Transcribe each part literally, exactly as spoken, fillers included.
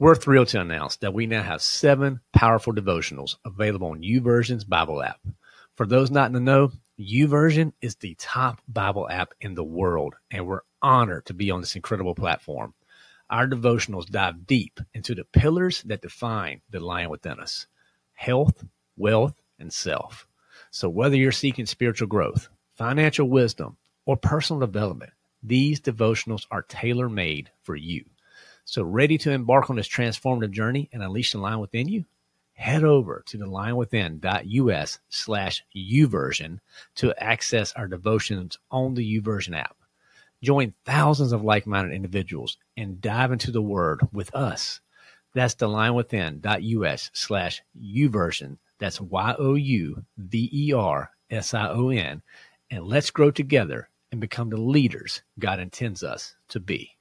We're thrilled to announce that we now have seven powerful devotionals available on YouVersion's Bible app. For those not in the know, YouVersion is the top Bible app in the world, and we're honored to be on this incredible platform. Our devotionals dive deep into the pillars that define the lion within us: health, wealth, and self. So whether you're seeking spiritual growth, financial wisdom, or personal development, these devotionals are tailor-made for you. So ready to embark on this transformative journey and unleash the lion within you? Head over to the lion within dot U S slash YouVersion to access our devotions on the YouVersion app. Join thousands of like-minded individuals and dive into the Word with us. That's the lion within dot U S slash YouVersion. That's Y O U V E R S I O N. And let's grow together and become the leaders God intends us to be.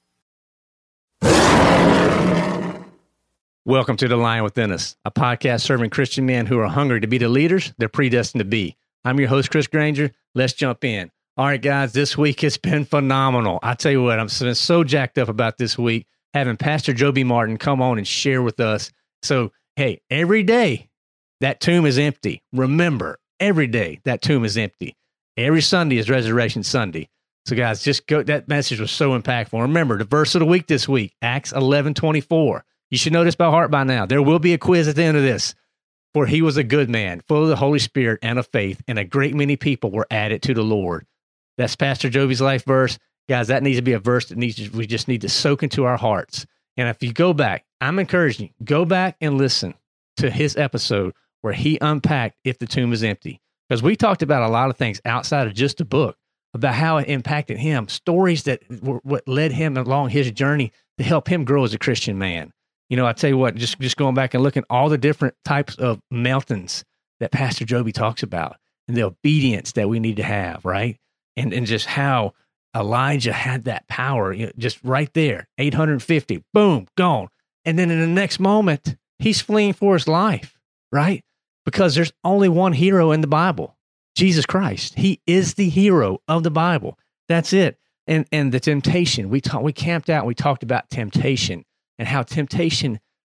Welcome to The Lion Within Us, a podcast serving Christian men who are hungry to be the leaders they're predestined to be. I'm your host, Chris Granger. Let's jump in. All right, guys, this week it's been phenomenal. I tell you what, I'm so jacked up about this week, having Pastor Joby Martin come on and share with us. So, hey, every day that tomb is empty. Remember, every day that tomb is empty. Every Sunday is Resurrection Sunday. So, guys, just go. That message was so impactful. Remember, the verse of the week this week, Acts eleven twenty-four. You should know this by heart by now. There will be a quiz at the end of this. For he was a good man, full of the Holy Spirit and of faith, and a great many people were added to the Lord. That's Pastor Joby's life verse. Guys, that needs to be a verse that needs to, we just need to soak into our hearts. And if you go back, I'm encouraging you, go back and listen to his episode where he unpacked If the Tomb is Empty. Because we talked about a lot of things outside of just a book, about how it impacted him, stories that were what led him along his journey to help him grow as a Christian man. You know, I tell you what, just, just going back and looking at all the different types of mountains that Pastor Joby talks about and the obedience that we need to have, right? And and just how Elijah had that power, you know, just right there, eight hundred fifty, boom, gone. And then in the next moment, he's fleeing for his life, right? Because there's only one hero in the Bible, Jesus Christ. He is the hero of the Bible. That's it. And and the temptation, we talk, we camped out, and we talked about temptation and how temptation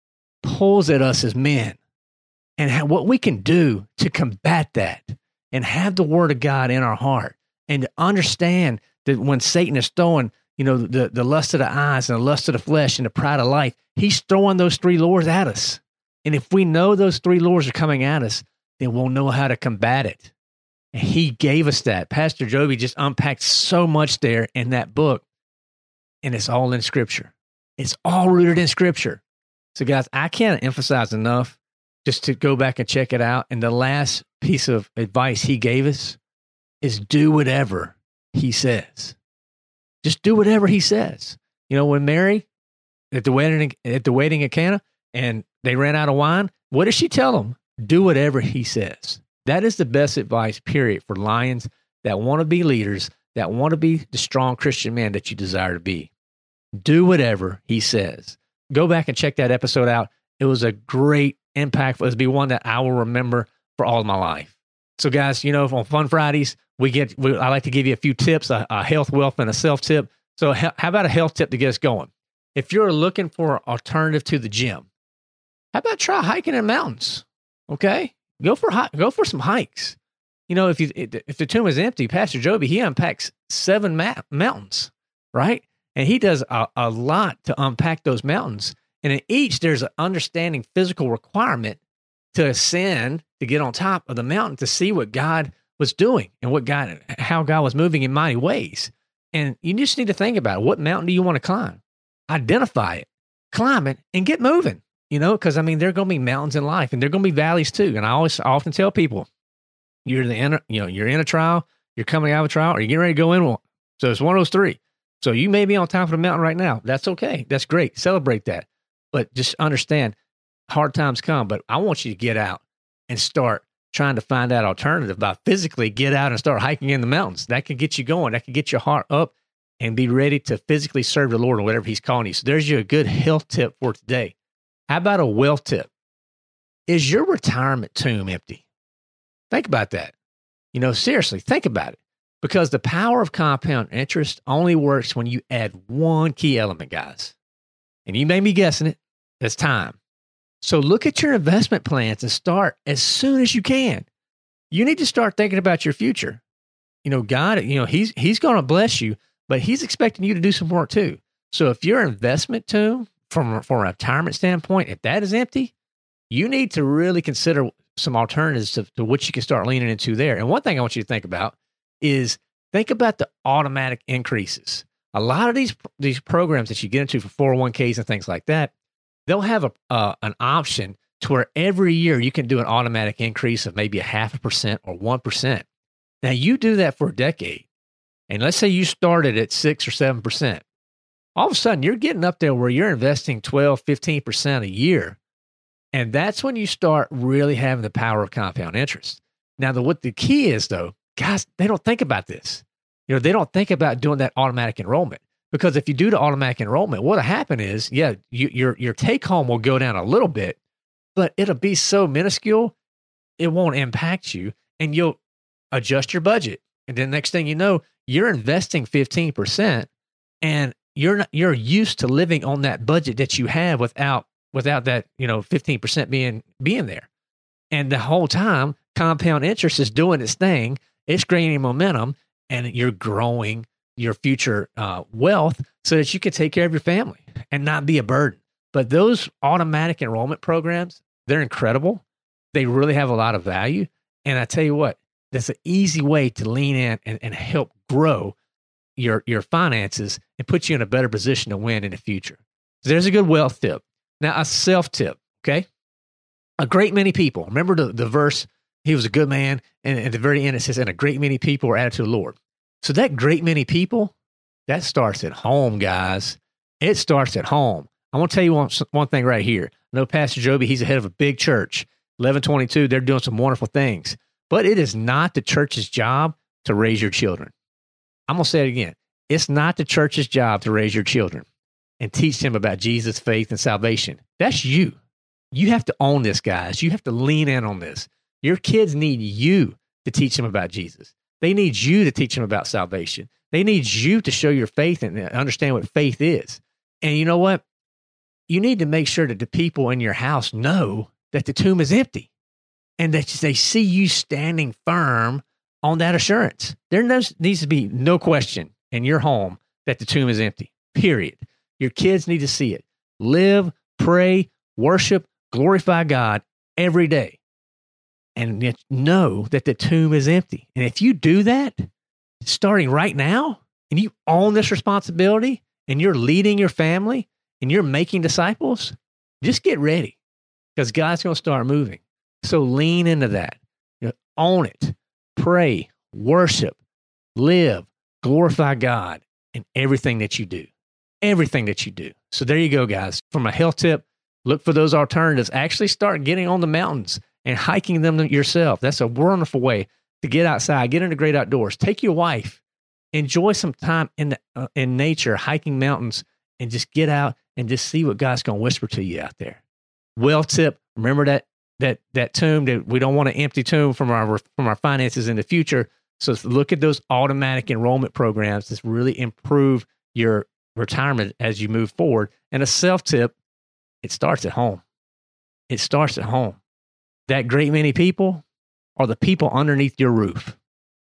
pulls at us as men and how, what we can do to combat that and have the Word of God in our heart and to understand that when Satan is throwing, you know, the, the lust of the eyes and the lust of the flesh and the pride of life, he's throwing those three lures at us. And if we know those three lures are coming at us, then we'll know how to combat it. And he gave us that. Pastor Joby just unpacked so much there in that book, and it's all in Scripture. It's all rooted in Scripture. So, guys, I can't emphasize enough just to go back and check it out. And the last piece of advice he gave us is do whatever he says. Just do whatever he says. You know, when Mary at the wedding at the wedding at Cana and they ran out of wine, what does she tell them? Do whatever he says. That is the best advice, period, for lions that want to be leaders, that want to be the strong Christian man that you desire to be. Do whatever he says. Go back and check that episode out. It was a great impact. It'll be one that I will remember for all of my life. So, guys, you know, on Fun Fridays, we get. We, I like to give you a few tips, a, a health, wealth, and a self tip. So, how about a health tip to get us going? If you're looking for an alternative to the gym, how about try hiking in mountains? Okay, go for go for some hikes. You know, if you if the tomb is empty, Pastor Joby, he unpacks seven ma- mountains, right? And he does a, a lot to unpack those mountains. And in each, there's an understanding physical requirement to ascend, to get on top of the mountain, to see what God was doing and what God, how God was moving in mighty ways. And you just need to think about it. What mountain do you want to climb? Identify it, climb it, and get moving. You know, because I mean, there are going to be mountains in life, and there are going to be valleys too. And I always, I often tell people, you're in the, in, you know, you're in a trial, you're coming out of a trial, or you're getting ready to go in one. So it's one of those three. So you may be on top of the mountain right now. That's okay. That's great. Celebrate that. But just understand, hard times come. But I want you to get out and start trying to find that alternative by physically get out and start hiking in the mountains. That can get you going. That can get your heart up and be ready to physically serve the Lord or whatever he's calling you. So there's you a good health tip for today. How about a wealth tip? Is your retirement tomb empty? Think about that. You know, seriously, think about it. Because the power of compound interest only works when you add one key element, guys. And you may be guessing it. It's time. So look at your investment plans and start as soon as you can. You need to start thinking about your future. You know, God, you know, he's, he's going to bless you, but he's expecting you to do some work too. So if your investment tomb from, from a retirement standpoint, if that is empty, you need to really consider some alternatives to, to what you can start leaning into there. And one thing I want you to think about is think about the automatic increases. A lot of these, these programs that you get into for four oh one k's and things like that, they'll have a uh, an option to where every year you can do an automatic increase of maybe a half a percent or one percent. Now, you do that for a decade, and let's say you started at six or seven percent. All of a sudden, you're getting up there where you're investing twelve, fifteen percent a year, and that's when you start really having the power of compound interest. Now, the, what the key is, though, guys, they don't think about this. You know, they don't think about doing that automatic enrollment. Because if you do the automatic enrollment, what'll happen is, yeah, you, your your take home will go down a little bit, but it'll be so minuscule, it won't impact you, and you'll adjust your budget. And then next thing you know, you're investing fifteen percent, and you're not, you're used to living on that budget that you have without without that, you know, fifteen percent being being there. And the whole time, compound interest is doing its thing. It's gaining momentum, and you're growing your future uh, wealth so that you can take care of your family and not be a burden. But those automatic enrollment programs, they're incredible. They really have a lot of value. And I tell you what, that's an easy way to lean in and, and help grow your, your finances and put you in a better position to win in the future. So there's a good wealth tip. Now, a self tip, okay? A great many people, remember the, the verse, he was a good man, and at the very end it says, and a great many people were added to the Lord. So that great many people, that starts at home, guys. It starts at home. I want to tell you one, one thing right here. I know Pastor Joby, he's the head of a big church. eleven twenty-two, they're doing some wonderful things. But it is not the church's job to raise your children. I'm going to say it again. It's not the church's job to raise your children and teach them about Jesus, faith, and salvation. That's you. You have to own this, guys. You have to lean in on this. Your kids need you to teach them about Jesus. They need you to teach them about salvation. They need you to show your faith and understand what faith is. And you know what? You need to make sure that the people in your house know that the tomb is empty and that they see you standing firm on that assurance. There needs to be no question in your home that the tomb is empty, period. Your kids need to see it. Live, pray, worship, glorify God every day. And yet know that the tomb is empty. And if you do that, starting right now, and you own this responsibility, and you're leading your family, and you're making disciples, just get ready, because God's going to start moving. So lean into that. You know, own it. Pray, worship, live, glorify God in everything that you do. Everything that you do. So there you go, guys. From a health tip, look for those alternatives. Actually start getting on the mountains and hiking them yourself. That's a wonderful way to get outside, get into great outdoors. Take your wife, enjoy some time in the, uh, in nature, hiking mountains, and just get out and just see what God's going to whisper to you out there. Well tip, remember that that that tomb, that we don't want an empty tomb from our from our finances in the future. So look at those automatic enrollment programs that really improve your retirement as you move forward. And a self tip, it starts at home. It starts at home. That great many people are the people underneath your roof.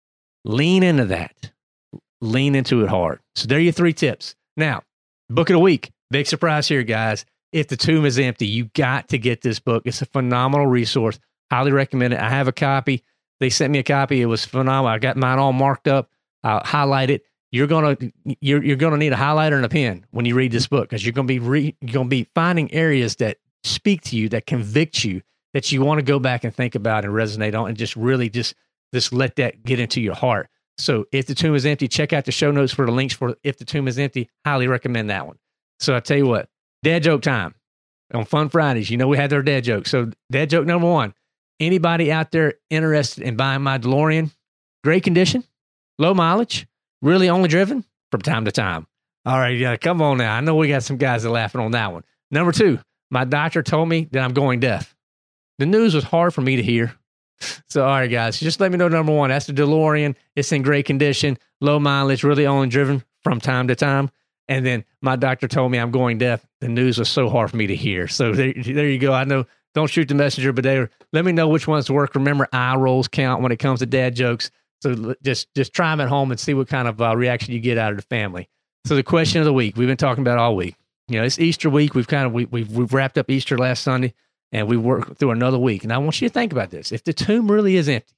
Lean into that. Lean into it hard. So there are your three tips. Now, book of the week. Big surprise here, guys. If the tomb is empty, you got to get this book. It's a phenomenal resource. Highly recommend it. I have a copy. They sent me a copy. It was phenomenal. I got mine all marked up. I'll highlight it. You're gonna you're you're gonna need a highlighter and a pen when you read this book, because you're gonna be re, you're gonna be finding areas that speak to you, that convict you, that you want to go back and think about and resonate on, and just really just just let that get into your heart. So if the tomb is empty, check out the show notes for the links for If the Tomb is Empty. Highly recommend that one. So I tell you what, dad joke time on Fun Fridays. You know we had their dad joke. So dad joke number one: anybody out there interested in buying my DeLorean? Great condition, low mileage, really only driven from time to time. All right, yeah, come on now. I know we got some guys that are laughing on that one. Number two, my doctor told me that I'm going deaf. The news was hard for me to hear. So, all right, guys, just let me know, number one, that's the DeLorean. It's in great condition, low mileage, really only driven from time to time. And then my doctor told me I'm going deaf. The news was so hard for me to hear. So there, there you go. I know, don't shoot the messenger, but they were, let me know which ones work. Remember, eye rolls count when it comes to dad jokes. So just, just try them at home and see what kind of uh, reaction you get out of the family. So the question of the week, we've been talking about all week. You know, it's Easter week. We've kind of, we, we've, we've wrapped up Easter last Sunday, and we worked through another week. And I want you to think about this. If the tomb really is empty,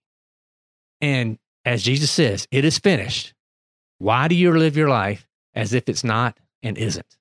and as Jesus says, it is finished, why do you live your life as if it's not and isn't?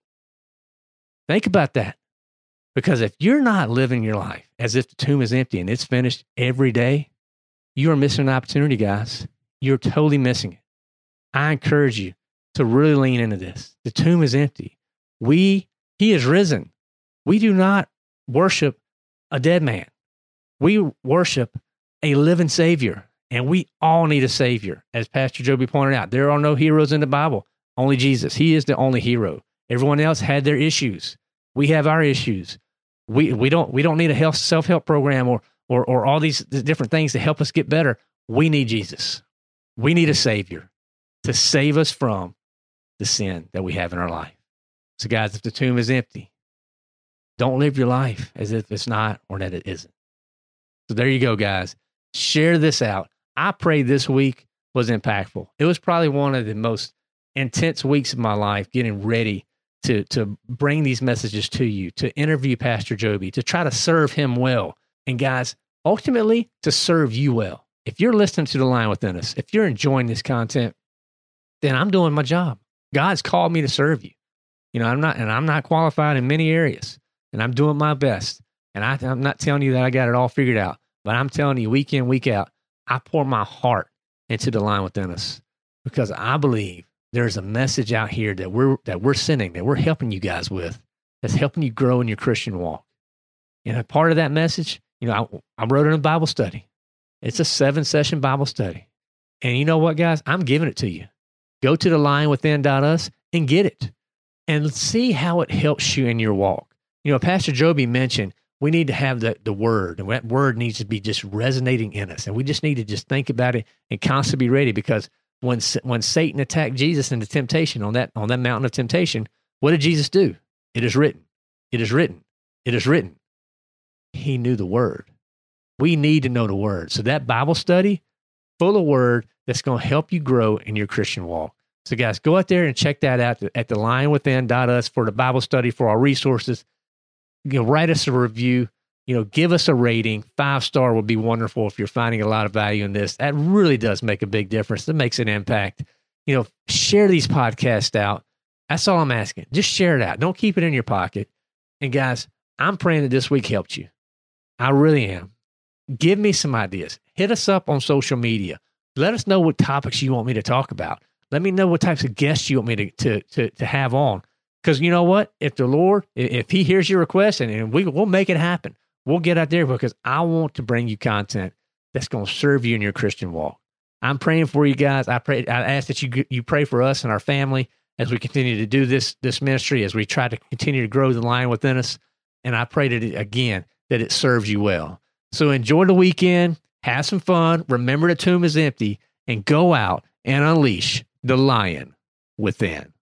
Think about that. Because if you're not living your life as if the tomb is empty and it's finished every day, you are missing an opportunity, guys. You're totally missing it. I encourage you to really lean into this. The tomb is empty. We, he is risen. We do not worship a dead man. We worship a living Savior, and we all need a Savior. As Pastor Joby pointed out, there are no heroes in the Bible, only Jesus. He is the only hero. Everyone else had their issues. We have our issues. We we don't we don't need a health self-help program or or or all these different things to help us get better. We need Jesus. We need a Savior to save us from the sin that we have in our life. So guys, if the tomb is empty, don't live your life as if it's not or that it isn't. So there you go, guys. Share this out. I pray this week was impactful. It was probably one of the most intense weeks of my life getting ready to, to bring these messages to you, to interview Pastor Joby, to try to serve him well. And guys, ultimately, to serve you well. If you're listening to The Lion Within Us, if you're enjoying this content, then I'm doing my job. God's called me to serve you. You know, I'm not, and I'm not qualified in many areas, and I'm doing my best. And I, I'm not telling you that I got it all figured out, but I'm telling you week in, week out, I pour my heart into The Lion Within Us because I believe there's a message out here that we're, that we're sending, that we're helping you guys with, that's helping you grow in your Christian walk. And a part of that message, you know, I, I wrote in a Bible study. It's a seven session Bible study. And you know what, guys? I'm giving it to you. Go to the lion within dot us and get it and see how it helps you in your walk. You know, Pastor Joby mentioned we need to have the, the word, and that word needs to be just resonating in us. And we just need to just think about it and constantly be ready, because when when Satan attacked Jesus in the temptation on that on that mountain of temptation, what did Jesus do? It is written. It is written. It is written. He knew the word. We need to know the word. So that Bible study, full of word, that's going to help you grow in your Christian walk. So guys, go out there and check that out at the lion within dot us for the Bible study, for our resources. You know, write us a review. You know, give us a rating. Five star would be wonderful if you're finding a lot of value in this. That really does make a big difference. It makes an impact. You know, share these podcasts out. That's all I'm asking. Just share it out. Don't keep it in your pocket. And guys, I'm praying that this week helped you. I really am. Give me some ideas. Hit us up on social media. Let us know what topics you want me to talk about. Let me know what types of guests you want me to to to, to have on. Because you know what? If the Lord, if he hears your request, and, and we, we'll make it happen. We'll get out there, because I want to bring you content that's going to serve you in your Christian walk. I'm praying for you guys. I pray. I ask that you you pray for us and our family as we continue to do this this ministry, as we try to continue to grow the Lion Within Us. And I pray that, it, again, that it serves you well. So enjoy the weekend. Have some fun. Remember the tomb is empty, and go out and unleash the lion within.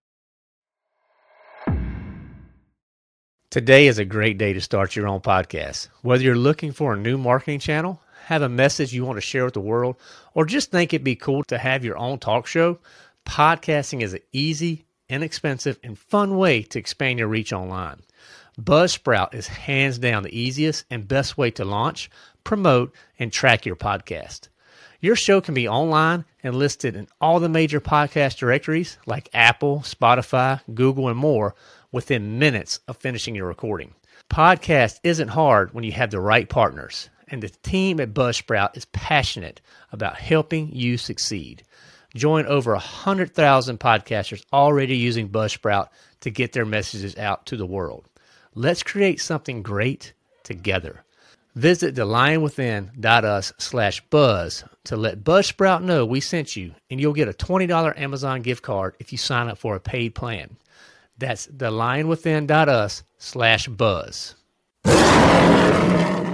Today is a great day to start your own podcast. Whether you're looking for a new marketing channel, have a message you want to share with the world, or just think it'd be cool to have your own talk show, podcasting is an easy, inexpensive, and fun way to expand your reach online. Buzzsprout is hands down the easiest and best way to launch, promote, and track your podcast. Your show can be online and listed in all the major podcast directories like Apple, Spotify, Google, and more within minutes of finishing your recording. Podcast isn't hard when you have the right partners, and the team at Buzzsprout is passionate about helping you succeed. Join over one hundred thousand podcasters already using Buzzsprout to get their messages out to the world. Let's create something great together. Visit the lion within dot us slash buzz to let Buzzsprout know we sent you, and you'll get a twenty dollars Amazon gift card if you sign up for a paid plan. That's the lion within dot us slash buzz.